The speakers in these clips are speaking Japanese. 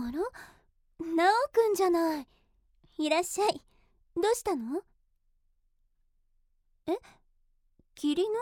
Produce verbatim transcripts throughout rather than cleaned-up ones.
あら、ナオくんじゃない。いらっしゃい。どうしたの？え、霧の？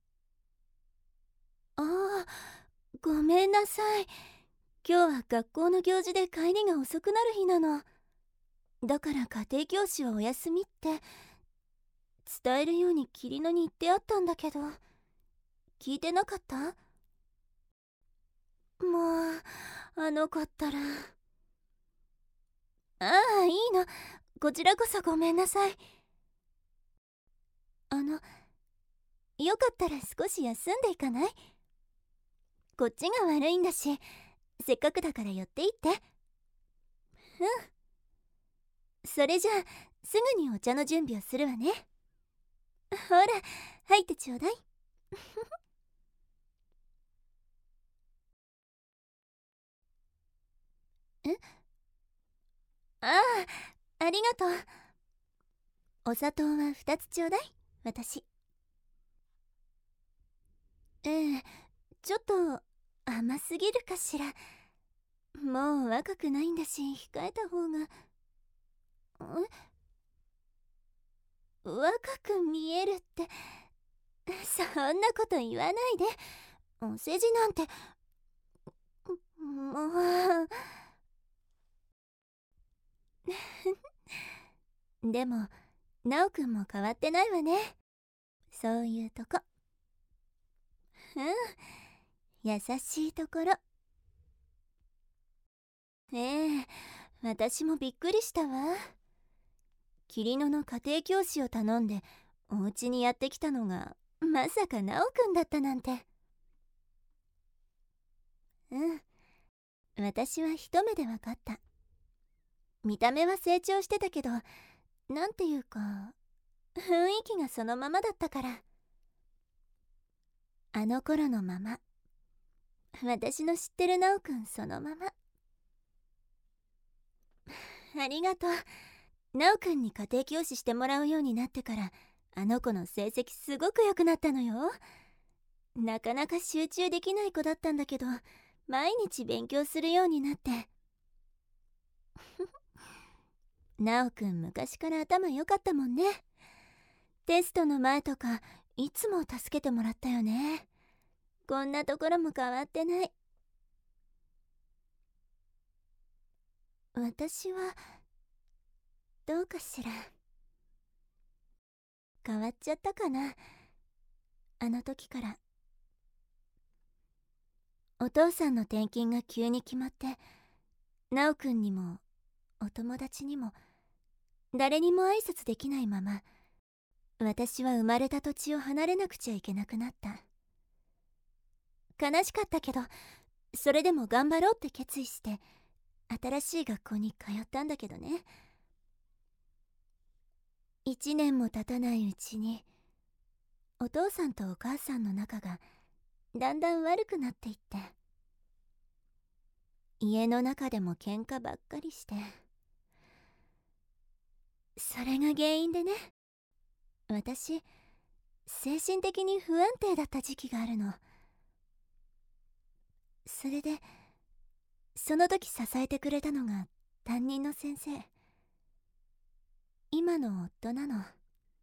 ああ、ごめんなさい。今日は学校の行事で帰りが遅くなる日なの。だから家庭教師はお休みって伝えるように霧野に言ってあったんだけど、聞いてなかった？もうあの子ったら。ああ、いいの。こちらこそごめんなさい。あの、よかったら少し休んでいかない？こっちが悪いんだし、せっかくだから寄っていって。うん。それじゃあすぐにお茶の準備をするわね。ほら、入ってちょうだい。え、ああ、ありがとう。お砂糖はふたつちょうだい。私。ええ、ちょっと甘すぎるかしら。もう若くないんだし控えた方が。え、若く見えるって、そんなこと言わないで。お世辞なんて。もう。でもナオくんも変わってないわね、そういうとこ。うん、優しいところ。ええ、私もびっくりしたわ。霧野の家庭教師を頼んでお家にやってきたのがまさかナオくんだったなんて。うん、私は一目で分かった。見た目は成長してたけど、なんていうか雰囲気がそのままだったから。あの頃のまま、私の知ってるナオくんそのまま。ありがとう。ナオくんに家庭教師してもらうようになってから、あの子の成績すごく良くなったのよ。なかなか集中できない子だったんだけど、毎日勉強するようになって。ナオくん昔から頭良かったもんね。テストの前とかいつも助けてもらったよね。こんなところも変わってない。私はどうかしら。変わっちゃったかな、あの時から。お父さんの転勤が急に決まって、ナオくんにもお友達にも誰にも挨拶できないまま、私は生まれた土地を離れなくちゃいけなくなった。悲しかったけど、それでも頑張ろうって決意して新しい学校に通ったんだけどね。一年も経たないうちにお父さんとお母さんの仲がだんだん悪くなっていって、家の中でも喧嘩ばっかりして、それが原因でね、私精神的に不安定だった時期があるの。それでその時支えてくれたのが担任の先生、今の夫なの。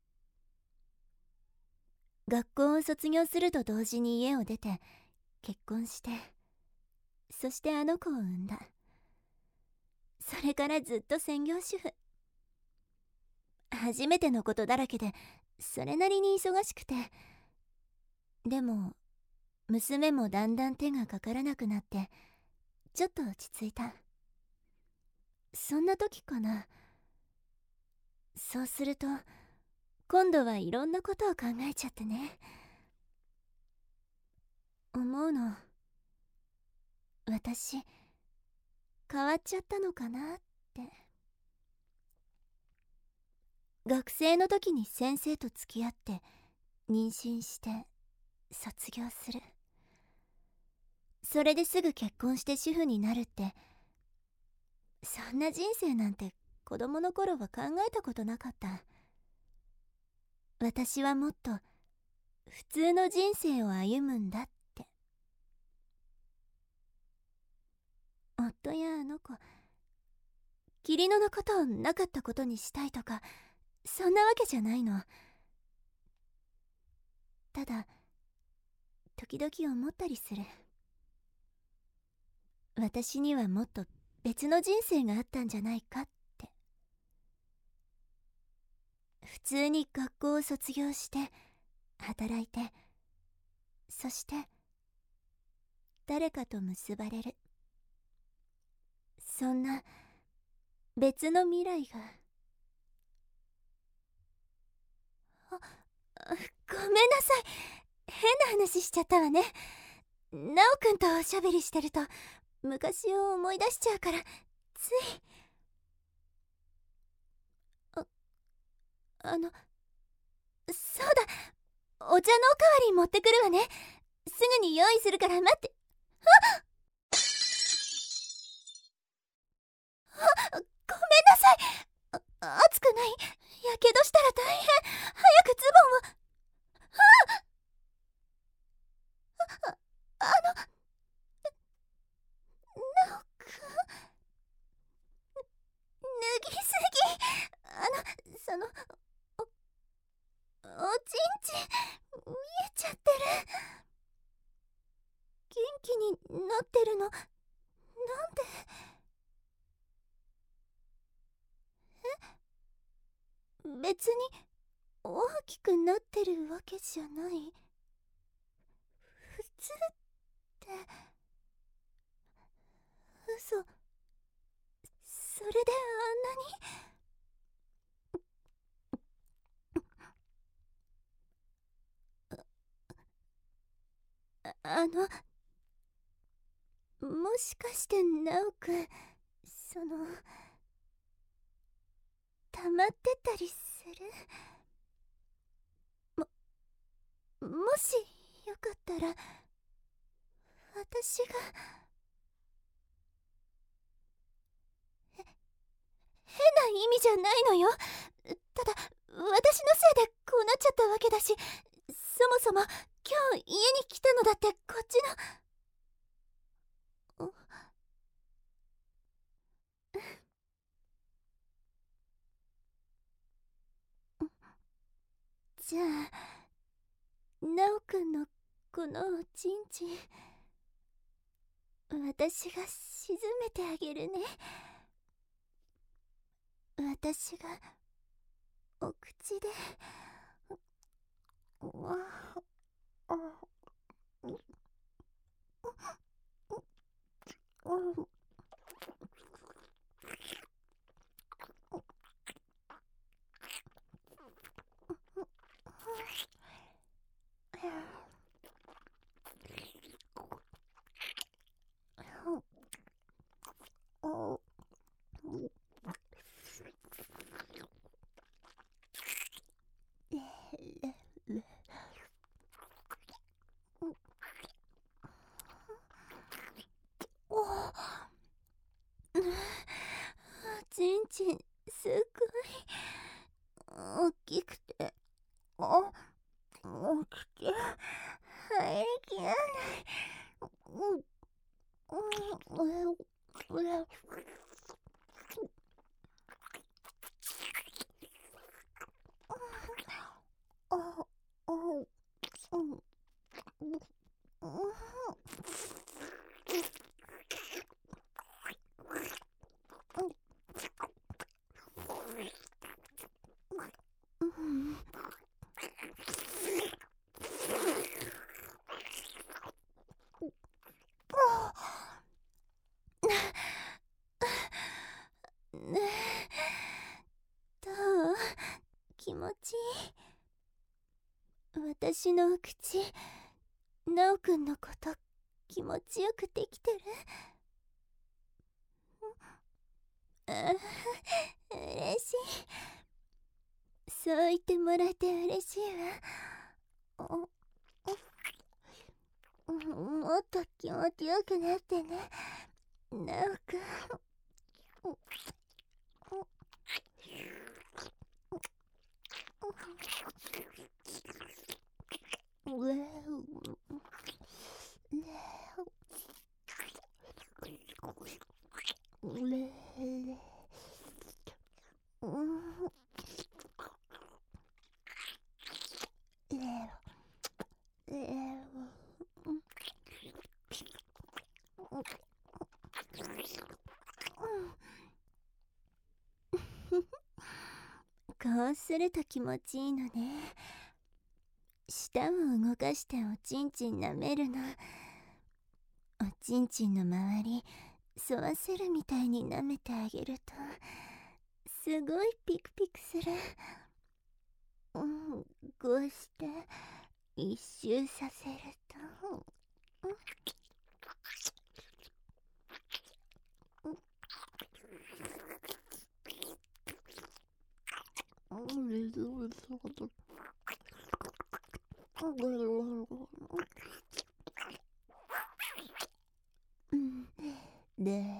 学校を卒業すると同時に家を出て結婚して、そしてあの子を産んだ。それからずっと専業主婦。初めてのことだらけでそれなりに忙しくて、でも娘もだんだん手がかからなくなってちょっと落ち着いた。そんな時かな。そうすると今度はいろんなことを考えちゃってね、思うの。私変わっちゃったのかなって。学生の時に先生と付き合って妊娠して卒業する、それですぐ結婚して主婦になるって、そんな人生なんて子供の頃は考えたことなかった。私はもっと普通の人生を歩むんだって。夫やあの子子、霧野のことをなかったことにしたいとかそんなわけじゃないの。ただ時々思ったりする。私にはもっと別の人生があったんじゃないかって。普通に学校を卒業して働いて、そして誰かと結ばれる、そんな別の未来が。あ、ごめんなさい、変な話しちゃったわね。ナオくんとおしゃべりしてると昔を思い出しちゃうから、つい。あ、あのそうだ、お茶のおかわり持ってくるわね。すぐに用意するから待って。ああ、ごめんなさい。あ、熱くない？やけどしたら大変。早くズボンを。ああ、あのナオくん、脱ぎすぎ。あのそのおおちんちん見えちゃってる。元気になってるのなんで？え、別に大きくなってるわけじゃない。普通って嘘。それであんなに。あ、あのもしかしてナオくん、その溜まってたりする？ももしよかったら私が。へ変な意味じゃないのよ。ただ私のせいでこうなっちゃったわけだし、そもそも今日家に来たのだってこっちの。おじゃあナオくんのこのおちんちん、私が沈めてあげるね。私がお口で。ちんちんすごい大きくて、お大きくて入りきらない。うんうんうんねえ、どう？気持ちいい？私のお口、ナオくんのこと気持ちよくできてる？ああ、嬉しい。そう言ってもらえて嬉しいわ。おもっと気持ちよくなってね、ナオくん。 こうすると気持ちいいのね。舌を動かしておちんちん舐めるの。おちんちんの周り沿わせるみたいに舐めてあげるとすごいピクピクする。うん、こうして一周させると、うんで、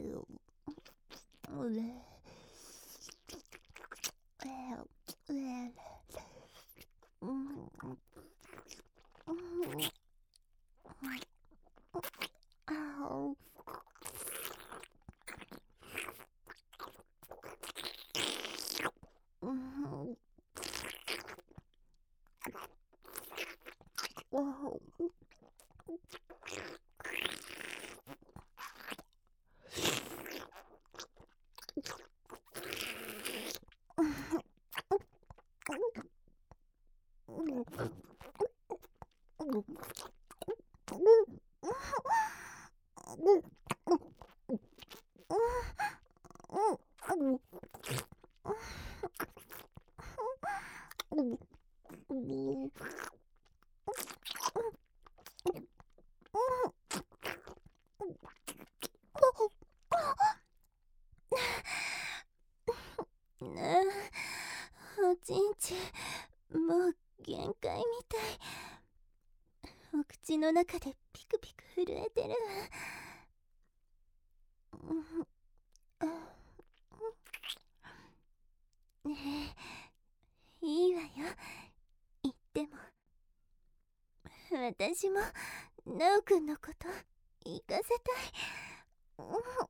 おちんちんもう限界みたい。お口の中でピクピク震えてる。ねえ、いいわよ、言っても。私もナオくんのこと行かせたい。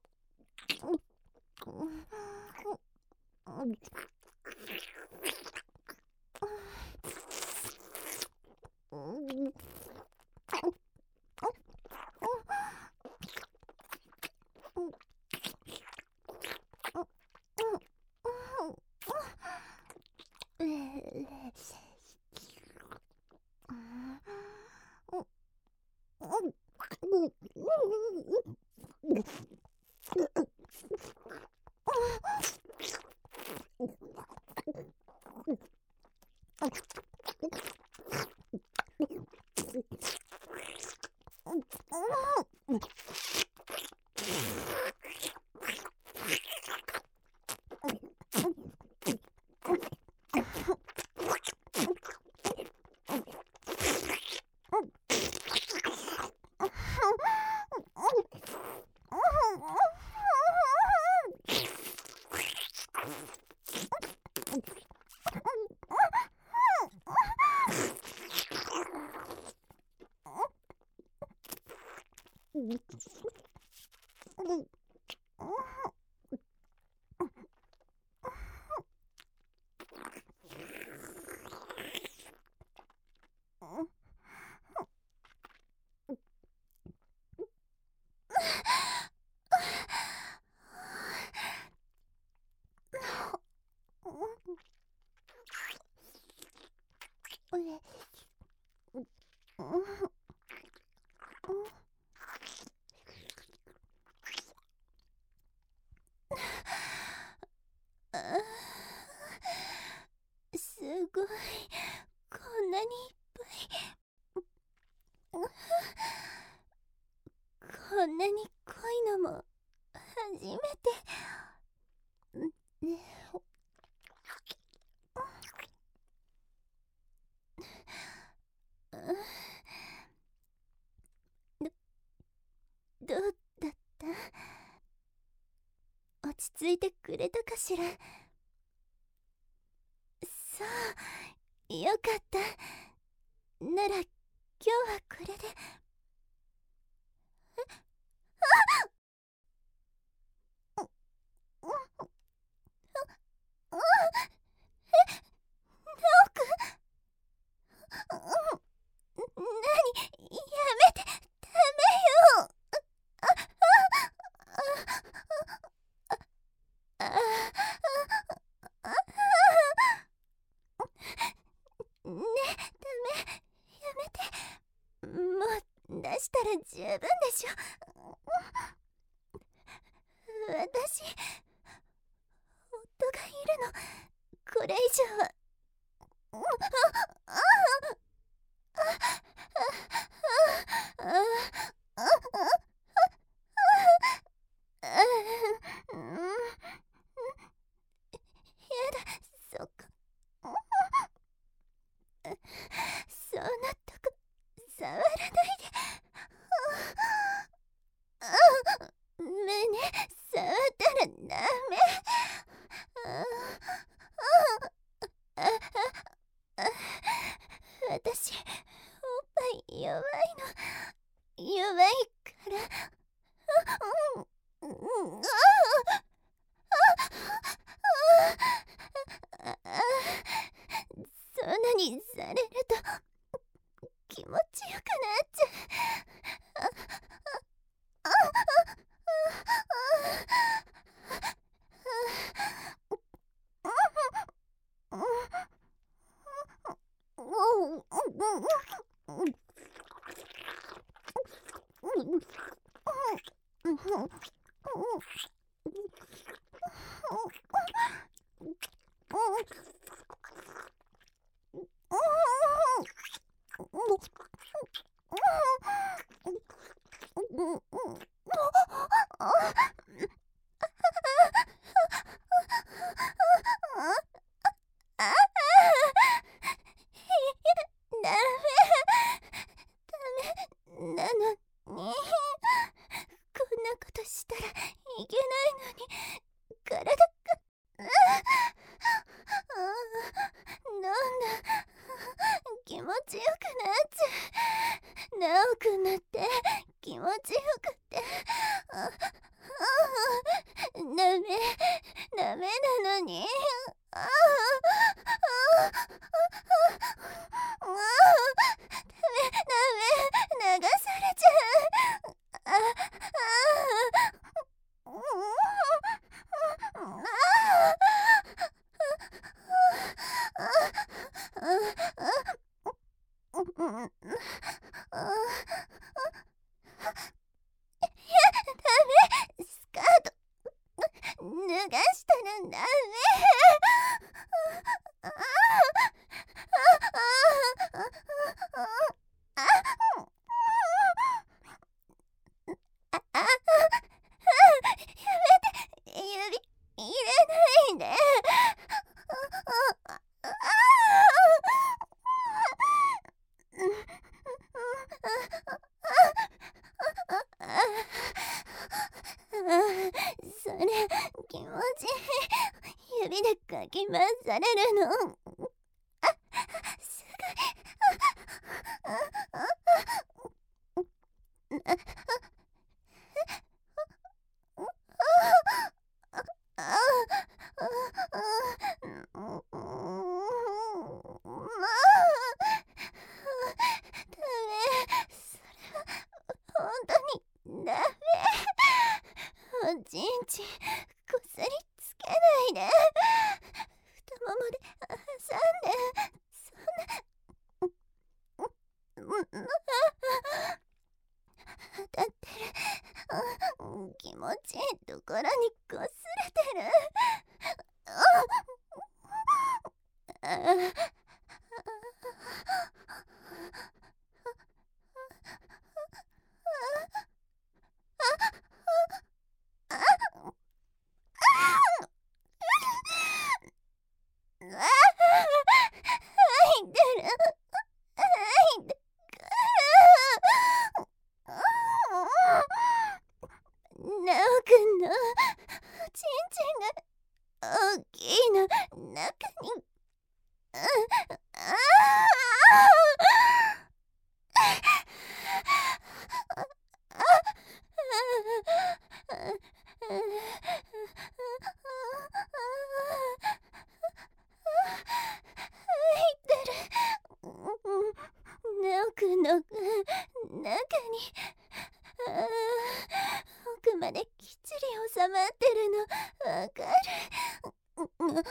すごい、こんなにいっぱい。こんなに濃いのも初めて。ねど、どうだった？落ち着いてくれたかしら？そう、よかった。なら今日はこれで。え？あっ！ あねえ、ダメ、やめて。もう出したら十分でしょ。私、夫がいるの。これ以上は。ああああああやだ、そっか。そんなとこ触らないで。胸触ったらダメ。私、おっぱい弱いの。弱いから。そんなにされると気持ちよくなっちゃう。ダメなのに、こんなことしたらいけないのに、体がどんどん気持ちよくなっちゃう。直くなって気持ちよくってダメダメなのに。ああダメダメ、流されちゃう。あスカート脱がしたらダメ。それ気持ちいい。指でかき回されるの。あ、すごい。本当にダメ。おちんちんこすりつけないで。太ももで挟んで。そんな当たってる。気持ちいいところにこすれてる。入ってる。入ってなおくんのちんちんが大きいの中に。ああ入ってる。なおくんの中に。ああ奥まできっちり収まってるの、わかる。こんな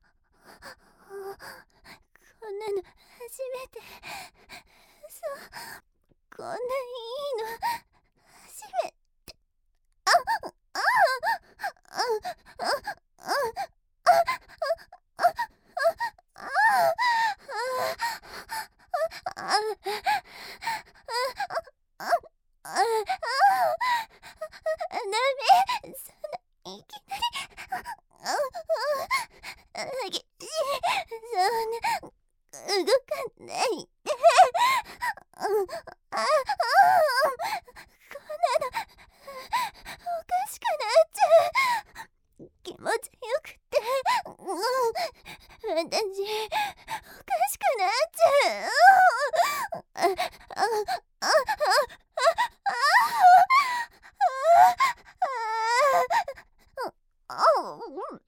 の初めて。そう、こんないいの初めて。ああああああ動かないで。ああ、こんなのおかしくなっちゃう。気持ちよくて、うん、私おかしくなっちゃう。ああああああ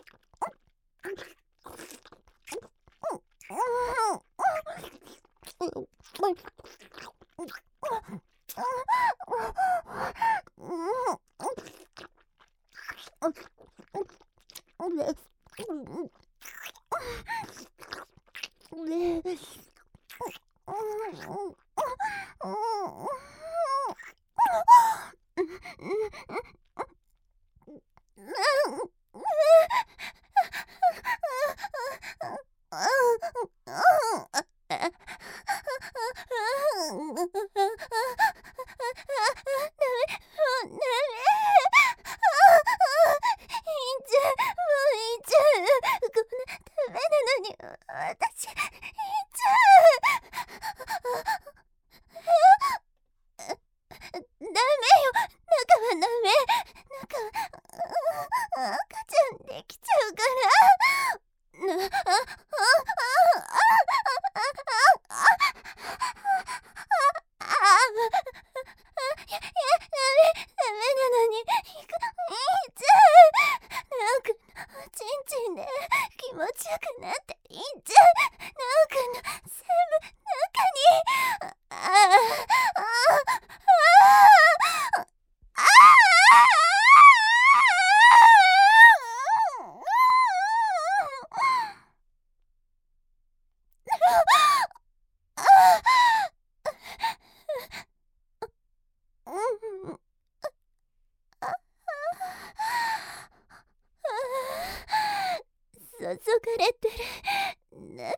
私、いっちゃう。ダメよ、中はダメ。中は赤ちゃんできちゃうから。なあああや、や、ダメ、ダメなのに、いく、いっちゃう。なおくんのちんちんで気持ちよくなっていっちゃう。なおくんの全部中に。ああ、ああ、あ注がれてる中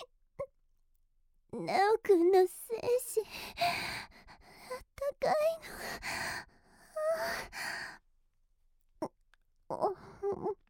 に、なおくんの精子、あったかいの。おお